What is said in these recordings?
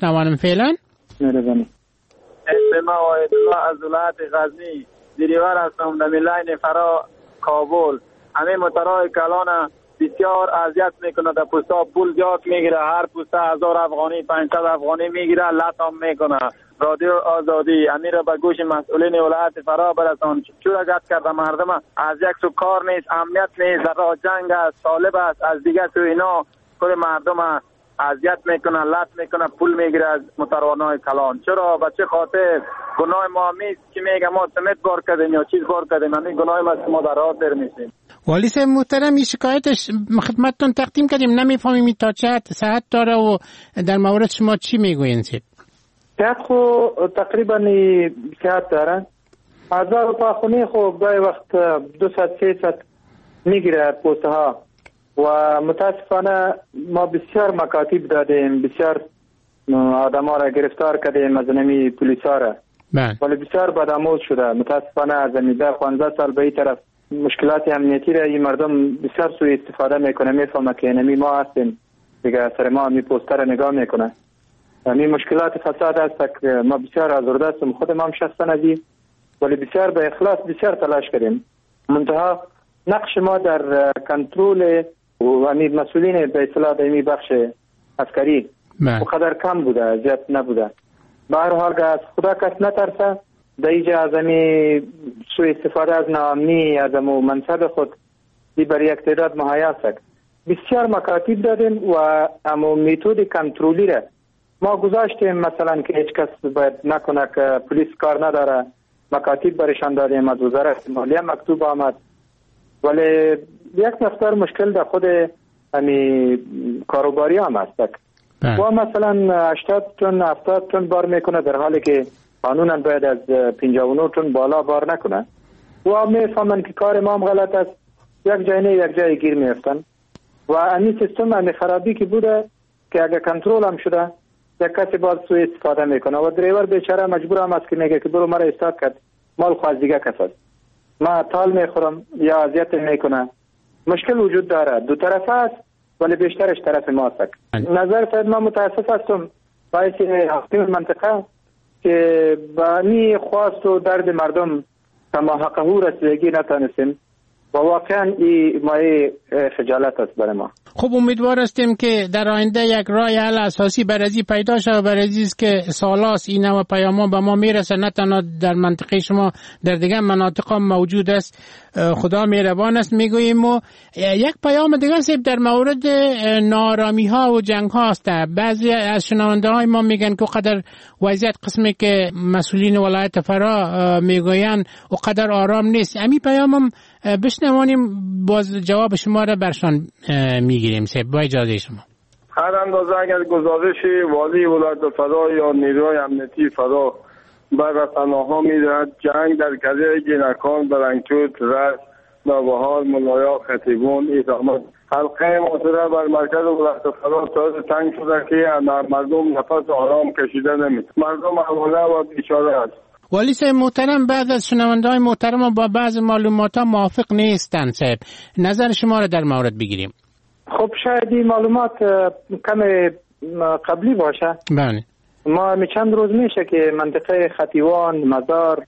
بشنوانم فعلا. مهربانی. اسم ما وحیدالله از ولایت غزنی، دیریور هستم در لاین فرا کابل. همه موترهای کلان بسیار اذیت میکنه، در پستا پول جاک میگیره، هر پستا 1000 افغانی 500 افغانی میگیره، لطم میکنه. رادیو آزادی امیر به گوش مسئولین ولایت فرا برسان. چرا گفت کرده مردم از یک سو کار نیست، امنیت نیست، در جنگ است، طالب است، از دیگه سو اینا کل مردم اذیت میکنه، لط میکنه، پول میگیره از موتروانای کلان. چرا؟ به چه خاطر؟ گناه ما نیست که میگه ما سمت بار کردیم یا چیز بار کردیم، همین گناه ما ما در راه در میشیم. والی صاحب محترم، این شکایتش خدمتتون تقدیم کردیم، نمیفهمیم تا چه صحت داره و در مورد شما چی میگوین صاحب؟ صحت خو تقریبا صحت داره. 1000 روپا خونی خو گاهی وقت 200-300 میگیره پوسته ها و متاسفانه ما بسیار مکاتب دادیم، بسیار آدم ها را گرفتار کردیم از نمی پولیس ها را، ولی بسیار بدآموز شده. متاسفانه از امیده 15 سال به این طرف مشکلات امنیتی را این مردم بسیار سوء استفاده میکنه، میفهمه که نمی ما هستیم دیگه، سر ما می پوسته را نگاه میکنه. یعنی مشکلات فساد هست که ما بسیار آزرده هستیم، خود ما هم شخصا ازی، ولی بسیار به اخلاص بسیار تلاش کردیم. منتها نقش ما در کنترل و مسئولین به اصطلاح دایمی بخش عسکری بقدر کم بوده، زیاد نبوده. به هر حال از خدا کس نترسه، در اینجا از امی سوء استفاده از ناامنی از امو منصب خود دی بر یک تعداد مهیا است. بسیار مکاتب دادیم و امو میتود کنترلی را ما گذاشتیم، مثلا که هیچ کس باید نکنه که پلیس کار نداره، مکاتب برشان دادیم، از وزارت مالیه مکتوب آمد، ولی یک مقدار مشکل در خود همی کاروباری هم هست. و مثلا 80 تن 70 تن بار میکنه، در حالی که قانونا باید از 59 تن بالا بار نکنه و میفهمن که کار ما هم غلط است، یک جای نه یک جای گیر میفتن. و این سیستم همی خرابی که بوده که اگر کنترل هم شده یک کسی باز سوء استفاده میکنه و دریور بیچاره مجبور هم است که میگه که برو مرا استاد کرد، مال خواست دیگه کس است، ما تال میخورم یا اذیت میکنه. مشکل وجود داره، دو طرفه است ولی بیشترش طرف ما است. نظر فرد ما متاسف هستم باعث حاکم منطقه که با نی خواست و درد مردم کما حقه رسیدگی نتانستیم و واقعا این مایه خجالت است برای ما. خب امیدوار هستیم که در آینده یک راه حل اساسی برای پیدا شود، برای که سالاس این و پیامان به ما میرسه، نه تنها در منطقه شما در دیگه مناطق هم موجود است. خدا مهربان است میگوییم. و یک پیام دیگه سیب در مورد نارامی ها و جنگ ها است. بعضی از شنونده های ما میگن که قدر وضعیت قسمی که مسئولین ولایت فرا میگوین و قدر آرام نیست. امی پیامم بشنوانیم، باز جواب شما را برشان میگیریم. سیب با اجازه شما. هر اندازه اگر گزارشی والی ولایت فرا یا نیروی امنیتی فرا بر رسانه‌ها می‌دهد جنگ در کلیه جنکان، برنگتوت، رشت، نوبهار، ملایا، خطیبون، اقامت حلقه محاصره بر مرکز ولایت فرا طور تنگ شده که مردم نفس آرام کشیده نمی‌توانند. مردم حواله و بیچاره است. والی صاحب محترم، بعد از شنونده‌های محترم با بعض معلومات‌ها موافق نیستند. صاحب نظر شما را در مورد بگیریم. خب شاید این معلومات کم قبلی باشه. بله. ما چند روز میشه که منطقه خطیوان، مزار،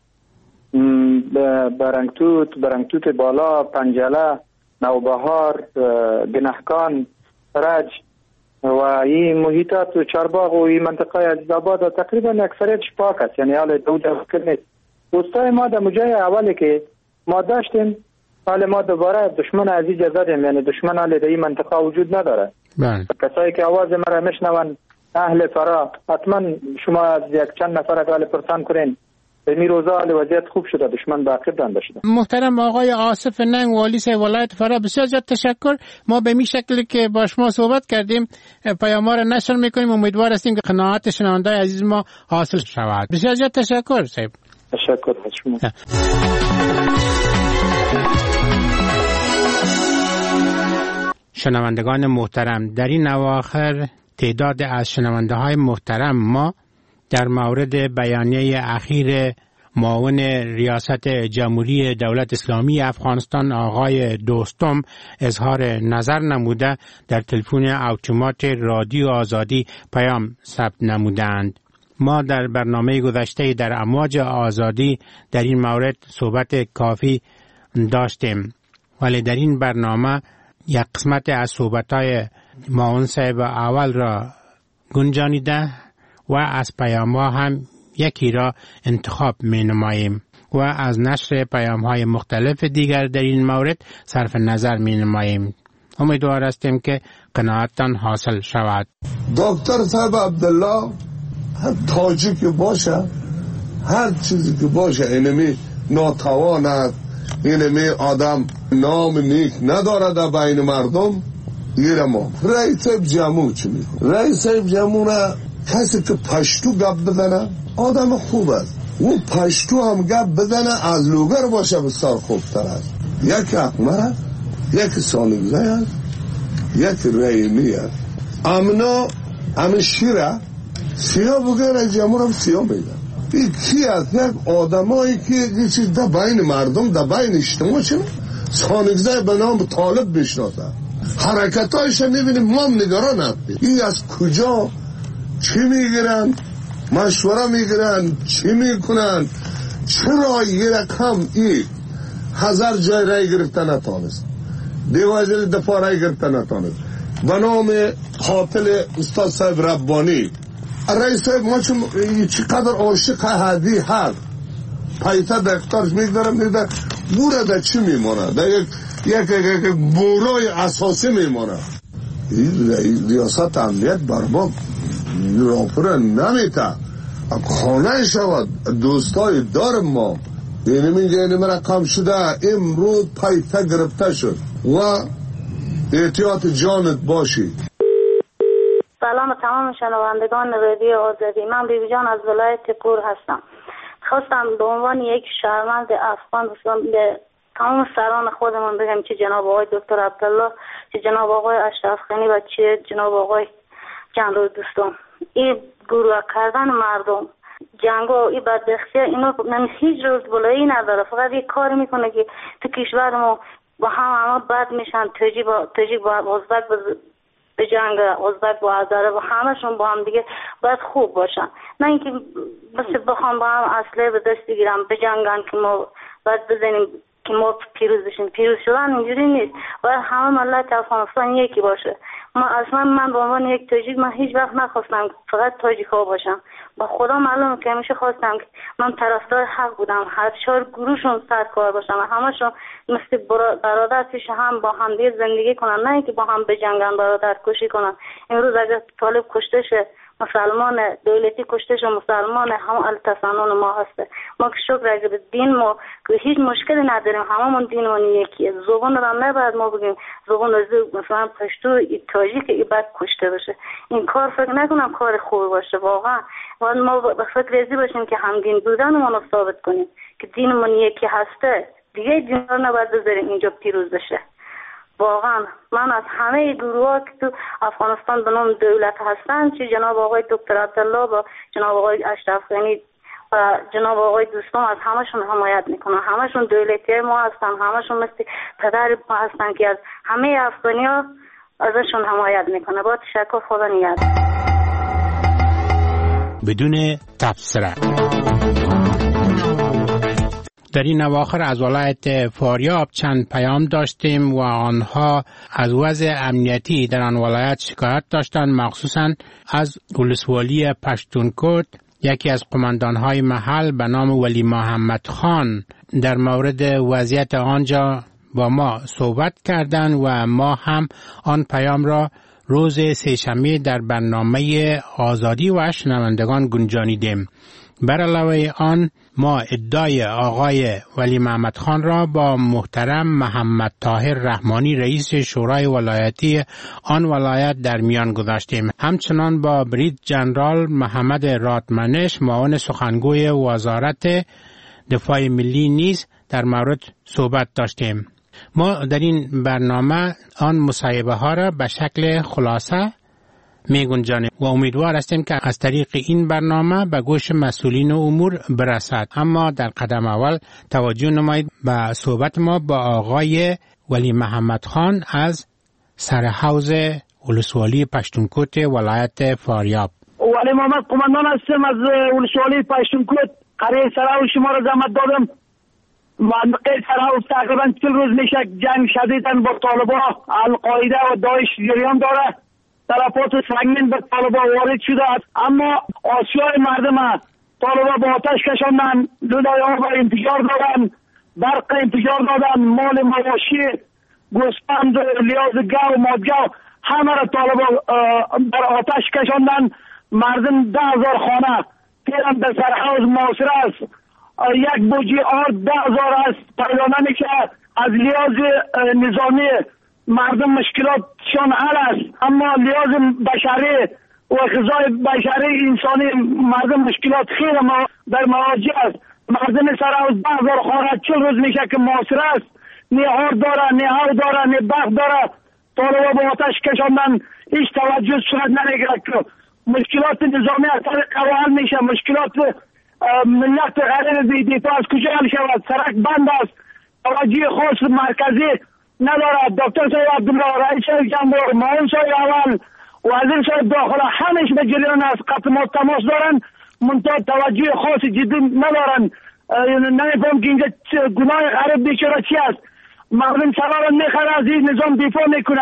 برنگتوت بالا، پنجله، نوبهار، گنهکان، رج و این محیطات و چارباغ و این منطقه عزیزآباد تقریبا اکثریتش پاک است، یعنی حال دود فکر نیست. دوستای ما در مجای اولی که ما داشتیم، حال ما دوباره دشمن عزیز زدیم، یعنی دشمن حال در این منطقه وجود نداره. کسایی که آواز مرا میشنون اهل فرا، حتما شما از یک چند نفر اقل پرسان کنین به می روزا حال وضعیت خوب شده، دشمن باقی دانده شده. محترم آقای آصف ننگ والی ولایت فرا، بسیار زیاد تشکر. ما به می شکلی که با شما صحبت کردیم پیام‌ها را نشر میکنیم، امیدوار هستیم که قناعت شنونده‌های عزیز ما حاصل شود. بسیار زیاد تشکر صاحب. تشکر از شما. شنوندگان محترم، در این اواخر تعداد از شنونده های محترم ما در مورد بیانیه اخیر معاون ریاست جمهوری دولت اسلامی افغانستان آقای دوستم اظهار نظر نموده در تلفن اتومات رادیو آزادی پیام ثبت نمودند. ما در برنامه گذشته در امواج آزادی در این مورد صحبت کافی داشتیم، ولی در این برنامه یک قسمت از صحبت‌های معاون صاحب اول را گنجانیده و از پیام‌ها هم یکی را انتخاب می‌نماییم و از نشر پیام‌های مختلف دیگر در این مورد صرف نظر می‌نماییم. امیدوار هستیم که قناعتتان حاصل شود. دکتر صاحب عبدالله هر تاجی که باشه، هر چیزی که باشه، اینمی ناتوان است، اینمی آدم نام نیک نداره در بین مردم. گیره ما رئیس جمهور چی میکنه؟ رئیس جمهور کسی که پشتو گپ بزنه آدم خوب است، او پشتو هم گپ بزنه از لوگر باشه بسیار خوبتر است. یک احمر، یک سالگزه است، یک رئیمی است. امنا همه شیره سیاه بگه رئیس جمهور هم سیاه میگه. این کی است؟ یک آدمایی که یه چیز در بین مردم، در بین اجتماع چنه سانگزه به نام طالب بشناسه، حرکتایش میبینیم، ما هم نگران هستیم این از کجا چی میگیرن، مشوره میگیرن، چی میکنن، چرا یه رقم این هزار جای رای گرفته نتانست، دیواجر دفاع رای گرفته نتانست به نام قاتل استاد صاحب ربانی. رئیس صاحب ما چقدر عاشق هدی هست، پیتا دکترش میگذارم میگذارم بوره در چی میمانه، در یک بورای اساسی میمانه. این ریاست امنیت برما راپره نمیته، خانه شود. دوستای دارم ما یعنی میگه اینم رقم شده، امروز پیتا گرفته شد و احتیاط جانت باشی. سلام تمام شنوندگان رادیو آزادی، من بیبی جان از ولایت پور هستم. خواستم به عنوان یک شهروند افغان به تمام سران خودمون بگم که جناب آقای دکتر عبدالله، که جناب آقای اشرف غنی و چه جناب آقای جنرال دوستم، این گروه کردن مردم، جنگ و این بدبختی، اینو من هیچ روز بلایی نداره، فقط یک کار میکنه که تو کشور ما با همه بد میشن، تاجیک با ازبک به جنگ، ازبک با هزاره و همشون با هم دیگه باید خوب باشن، نه اینکه بس بخوام با هم اسلحه به دست بگیرم بجنگن که ما باید بزنیم که ما پیروز بشیم. پیروز شدن اینجوری نیست، باید همه ملت افغانستان یکی باشه. من به عنوان یک تاجیک من هیچ وقت نخواستم فقط تاجیک ها باشم، با خدا معلومه که همیشه خواستم که من طرفدار حق بودم، هر 4 گروهشون سرکار باشم و همشون مثل برادر پیش هم با هم دیگه زندگی کنن، نه اینکه با هم بجنگن، برادر کشی کنن. امروز اگر طالب کشته شه، مسلمان دولتی کشته شه، مسلمان هم التسنن ما هسته. ما که شکر اگر به دین ما که هیچ مشکلی نداریم، هممون دینمون یکیه. زبان رو نباید ما بگیم زبان مثلا پشتو تاجیک ای بعد کشته بشه. این کار فکر نکنم کار خوب باشه واقعا. باید ما به فکر ریزی باشیم که همدین بودنمون رو ثابت کنیم که دینمون یکی هسته، دیگه دین رو نباید بذاریم اینجا پیروز بشه. واقعا من از همه گروه‌ها که تو افغانستان به نام دولت هستن، چه جناب آقای دکتر عبدالله و جناب آقای اشرف غنی و جناب آقای دوستم، از همشون حمایت میکنم. همشون دولتی ما هستن، همشون مثل پدر ما هستن که از همه افغانی‌ها ازشون حمایت میکنه. با تشکر، خدا نگهدار. بدون تبصره در این اواخر از ولایت فاریاب چند پیام داشتیم و آنها از وضع امنیتی در آن ولایت شکایت داشتند، مخصوصا از ولسوالی پشتونکوت. یکی از قماندانهای محل به نام ولی محمد خان در مورد وضعیت آنجا با ما صحبت کردند و ما هم آن پیام را روز سه‌شنبه در برنامه آزادی و شنوندگان گنجانیدیم. بر علاوه آن ما ادعای آقای ولی محمد خان را با محترم محمد طاهر رحمانی رئیس شورای ولایتی آن ولایت در میان گذاشتیم. همچنان با برید جنرال محمد راتمنش معاون سخنگوی وزارت دفاع ملی نیز در مورد صحبت داشتیم. ما در این برنامه آن مصاحبه ها را به شکل خلاصه میگنجانه و امیدوار هستیم که از طریق این برنامه به گوش مسئولین امور برسد. اما در قدم اول توجه نمایید به صحبت ما با آقای ولی محمد خان از سرحوض ولسوالی پشتونکوت ولایت فاریاب. ولی محمد قماندان هستم از ولسوالی پشتونکوت. قریه سرحوض شما را زحمت دادم. منطقه سرحوض تقریبا 40 روز میشه جنگ شدیداً با طالبان القاعده و داعش جریان داره. تلفات سنگین به طالبان وارد شده است، اما آسیای مردم طالبان با آتش کشاندن، لوله‌ها را انفجار دادن، برق انفجار دادن، مال مواشی، گوسفند، لیاز گاو، مادگاو همه را طالبان بر آتش کشاندن. مردم 10,000 خانه پیران در سرحوض محاصره است. یک بوجی آرد 10,000 است، پیدا نمیشه. از لیاز نظامی مردم مشکلاتشان حل است، اما لیاز بشری و غذای بشری انسانی مردم مشکلات خیلی در مواجه است. مردم سرحوض 10,000 خانه 40 روز میشه که محاصره است. نه آرد داره، نه هوا داره، نه برق داره. طالبان با آتش کشاندن، هیچ توجه صورت نمیگیره که مشکلات نظامی از طریق حل میشه. مشکلات ملت غریب بی‌دفاع از کجا حل شود؟ سرک بند است، توجه خاص مرکزی ندارد. دکتر صاحب عبدالله، رئیس جمهور، معاون صاحب اول، وزیر صاحب داخله همش به جریان است، قطع تماس دارن، منتها توجه خاص جدی ندارن. نمیفهم که اینجا گناه غریب بیچاره چی است. مردم سرا میخره از این نظام دفاع میکنه،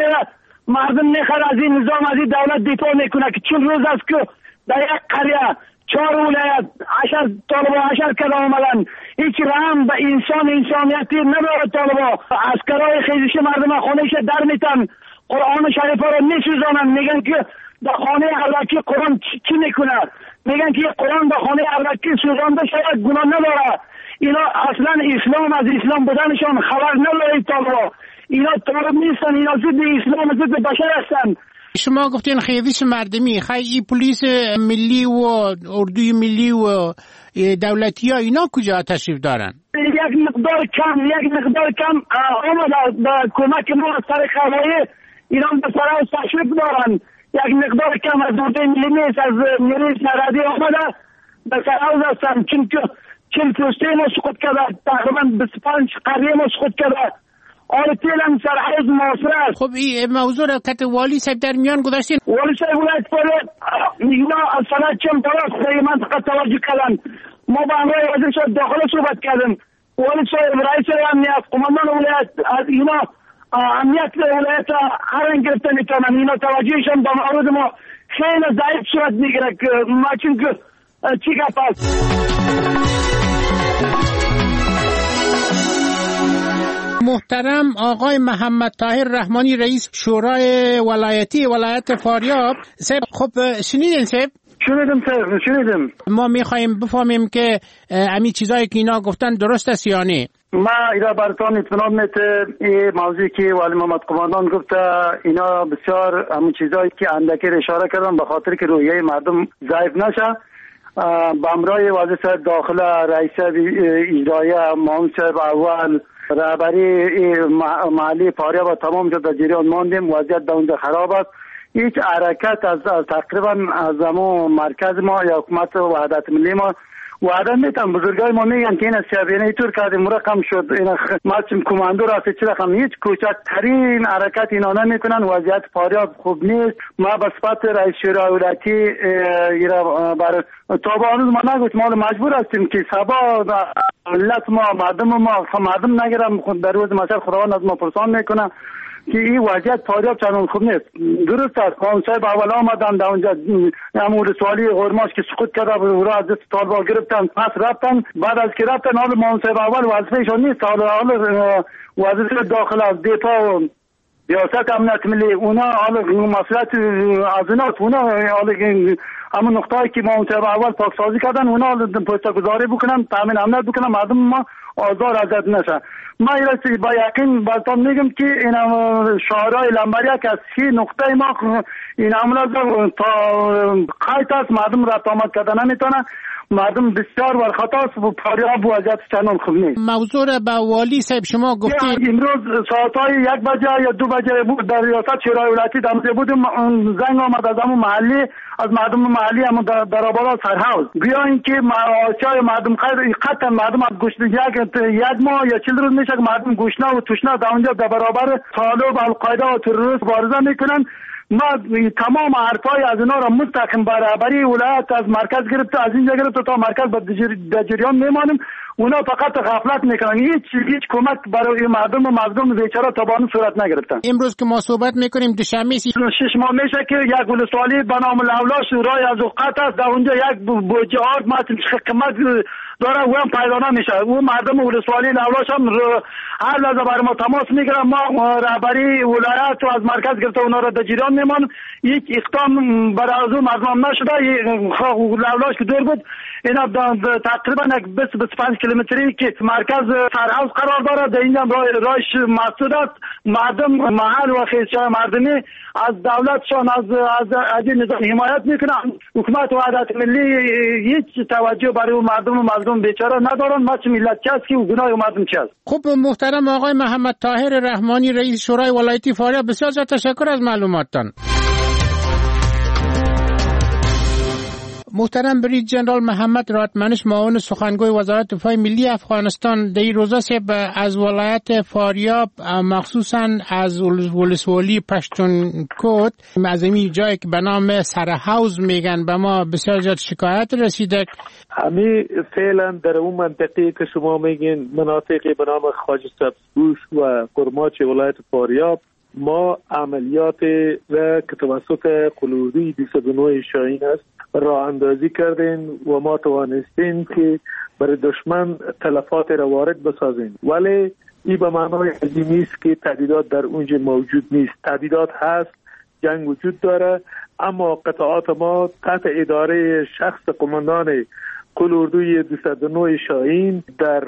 مردم میخره از این نظام، از این دولت دفاع میکنه که 40 روز است که در یک قریه 4 ولایت 10 طالبان 10 کلا آمدن. هیچ رحم به انسانیتی نداره. طالبان عسکرای خیزش مردم خانهش در میتن، قرآن شریف را میسوزانن، میگن که در خانه علکی قرآن چی میکنه؟ میگن که قرآن در خانه علکی سوزانده شاید گناه نداره. اینا اصلا اسلام از اسلام بودنشان خبر نداره. طالبان اینا طالب نیستن، اینا ضد اسلام ضد بشر هستن. شما گفتین خیزش مردمی، خیلی پلیس ملی و اردوی ملی و دولتی ها اینا کجا تشریف دارن؟ یک مقدار کم آمده به کمک ما از طریق هوایی اینا به سرحوض تشریف دارن. یک مقدار کم از اردوی ملی نیست، از نیروی سرحدی آمده به سرحوض هستن، چون 40 پسته ما سقوط کرده، تقریبا 25 قریه ما سقوط کرده. آره پیلم سرحوض محاصره است. خب این موضوع را کت والی صاحب در میان گذاشتین؟ والی صاحب ولایت فاریاب اینا از صنعت چند طرف در منطقه توجه کردن. ما با همراه وزیر صاحب داخل صحبت کردیم. والی صاحب رئیس امنیت قماندان ولایت از اینا امنیت ولایت هر گرفته میتونن. اینا توجهشان به مورد ما خیلی ضعیف صورت میگیره که ما چون که چی گپ است. محترم آقای محمد طاهر رحمانی رئیس شورای ولایتی ولایت فاریاب. صاحب خب شنیدین صاحب؟ شنیدم. ما میخوایم بفهمیم که امی چیزایی که اینا گفتن درست است یا نه. ما اینا براتون اطمینان میده این موضوعی که ولی محمد قماندان گفته اینا بسیار همون چیزایی که اندکی اشاره کردن به خاطر که روحیه مردم ضعیف نشه. با همراه وزیر صاحب داخله، رئیس اجرایی، معاون صاحب اول، رهبری محلی فاریاب و تمام جا در جریان ماندیم. وضعیت در اونجا خراب است. هیچ حرکت از تقریبا از همون مرکز ما یا حکومت وحدت ملی ما وعده میتن. بزرگای ما میگن که این سیابینه اینطور کردیم مرقم شد، این ماشین کماندو راست چی رقم، هیچ کوچکترین حرکت اینا نمیکنن. وضعیت فاریاب خوب نیست. ما به صفت رئیس شورای ولایتی بر تا هنوز ما نگوش ما مجبور هستیم که سبا ملت ما مردم نگیرم در روز مشهد خداوند از ما پرسان میکنه که این وضعیت فاریاب چندان خوب نیست. درست است قانون صاحب اول آمدن در اونجا امور سوالی غرماش که سقوط کرده بود را از دست طالبان گرفتن، پس رفتن. بعد از که رفتن حال معاون صاحب اول وظیفه‌شون نیست، حال وزیر داخل از دفاع و ریاست امنیت ملی اونا حال مسئولیت از اونا حال همون نقطه‌ای که معاون صاحب اول پاکسازی کردن اونا پشتگذاری بکنن، تامین امنیت بکنن، مردم ما آزار اذیت نشه. ما ایرانی با یقین براتون میگم که این شعارهای لنبریا که از سی نقطه ما این عمل تا قایت است، مردم رفت آمد کردن نمیتونه. مردم بسیار بر خطاست و فاریاب وضعیت چندان خوب نیست. موضوع را به والی صاحب شما گفتید. امروز ساعتهای 1 بجه یا 2 بجه بود در ریاست شورای ولایتی دمده بودیم، زنگ آمد از همون محلی، از مردم محلی همون در آباد سرهاوز، بیاین که آسیای مردم خیر قطعا مردم از گوشت یک ماه یا 40 روز میشه که مردم گوشنا و توشنا در اونجا در برابر طالب القاعده و تروریست مبارزه میکنن. ما تمام حرفای از اینا را مستقیم برابری ولایت از مرکز گرفته، از اینجا گرفته تا مرکز به جریان میمانیم. اونا فقط غفلت میکنن، هیچ کمک برای مردم و مظلوم بیچاره تابانو صورت نگرفتن. امروز که ما صحبت میکنیم دوشنبه 6 ماه میشه که یک ولسوالی به نام لولاش رای از اوقات است، در اونجا یک بوجه آرد قیمت داره و هم پیدا نمیشه. او مردم ولسوالی لولاش هم هر لحظه برای ما تماس میگیرن، ما رهبری ولایت و از مرکز گرفته اونا را در جریان میمانیم. هیچ اقدام برای از اون مردم نشده. لولاش که دور بود، اینا تقریبا 20-25 کیلومتری که مرکز سرهاوز قرار داره، در اینجا رایش محدود است. مردم محل و خیزشای مردمی از دولتشان از این نظام حمایت میکنن. حکومت وحدت ملی هیچ توجه برای مردم و مظلوم بیچاره ندارن. ما چه ملت چه است که گناه مردم چه است. خب محترم آقای محمد طاهر رحمانی رئیس شورای ولایتی فاریاب، بسیار تشکر از معلوماتتان. محترم برید جنرال محمد راتمنش معاون سخنگوی وزارت دفاع ملی افغانستان در این روزا از ولایت فاریاب مخصوصا از ولسوالی پشتونکوت از این جایی که به نام سرهاوز میگن به ما بسیار زیاد شکایت رسیده. همین فعلا در اون منطقه که شما میگین مناطقی به نام خواجه سبزپوش و قرماچ ولایت فاریاب ما عملیات و که توسط قلوردی 209 شاهین است راه اندازی کردیم و ما توانستیم که برای دشمن تلفات را وارد بسازیم، ولی این به معنای این نیست که تهدیدات در اونجا موجود نیست. تهدیدات هست، جنگ وجود داره، اما قطعات ما تحت اداره شخص قماندان قلوردی 209 شاهین در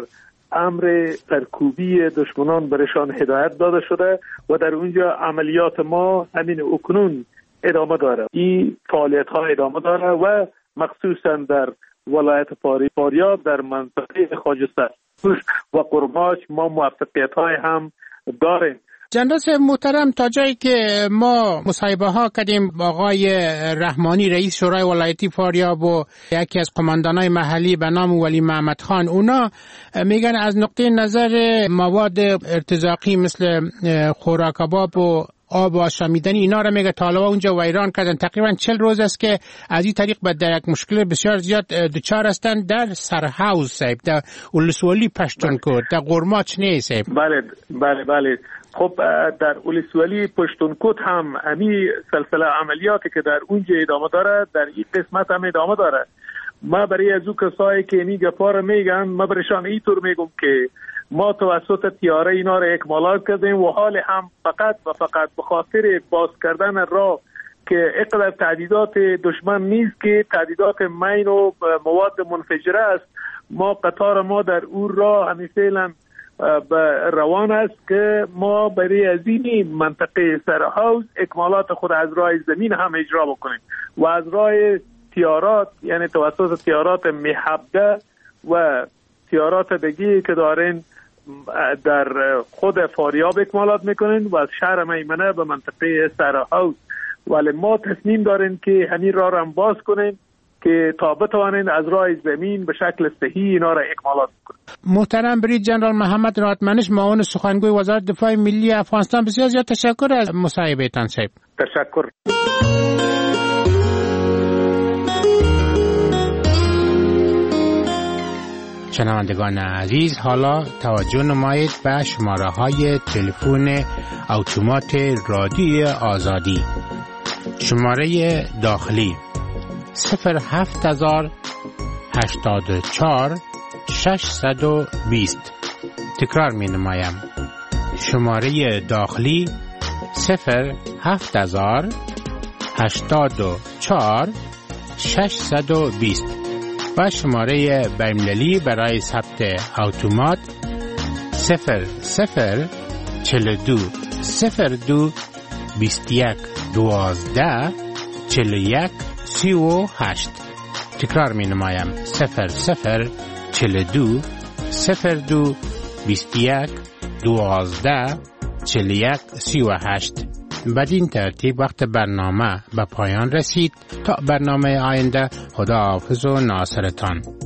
امر سرکوبی دشمنان برشان هدایت داده شده و در اونجا عملیات ما همین اکنون ادامه داره. این فعالیت ها ادامه داره و مخصوصا در ولایت فاریاب در منطقه خواجه سبزپوش و قرماچ ما موفقیت های هم داریم. جنرال محترم، تا جایی که ما مصاحبه ها کردیم با آقای رحمانی رئیس شورای ولایتی فاریاب و یکی از قماندانای محلی به نام ولی محمد خان، اونا میگن از نقطه نظر مواد ارتزاقی مثل خوراک کباب و آب آشامیدنی اینا را میگه طالبا اونجا ویران کردن. تقریبا 40 روز است که از این طریق در یک مشکل بسیار زیاد دچار هستند در سرهاوز صاحب، در ولسوالی پشتونکوت، در قرماچ نه صاحب. بله. خب در ولسوالی پشتونکوت هم همین سلسله عملیاتی که در اونجا ادامه داره در این قسمت هم ادامه داره. ما برای از او کسایی که این گپا رو میگن ما برشان اینطور میگم که ما توسط تیاره اینا رو اکمالات کردیم و حال هم فقط به خاطر باز کردن راه که اقدر تهدیدات دشمن نیست که تهدیدات مین و مواد منفجره است. ما قطار ما در اون راه همین فعلا روان است که ما برای از این منطقه سرهاوز اکمالات خود از راه زمین هم اجرا بکنیم و از راه تیارات، یعنی توسط تیارات محبده و تیارات دیگه که دارین در خود فاریاب اکمالات میکنین و از شهر میمنه به منطقه سرهاوز، ولی ما تصمیم داریم که همین راه را باز کنیم که تا بتوانین از راه زمین به شکل صحیح اینا را اکمالات کنیم. محترم برید جنرال محمد راتمنش معاون سخنگوی وزارت دفاع ملی افغانستان، بسیار زیاد تشکر از مصاحبهتان صاحب. تشکر. شنوندگان عزیز، حالا توجه نمایید به شماره های تلفن اتومات رادیو آزادی. شماره داخلی 07084 620. تکرار می نمایم. شماره داخلی 07084 620 و شماره بین‌المللی برای ثبت اتومات 0042 02 21 12 41 38. تکرار می نمایم 0042 02 21 12 41 38. بدین ترتیب وقت برنامه به پایان رسید. تا برنامه آینده خداحافظ و ناصرتان.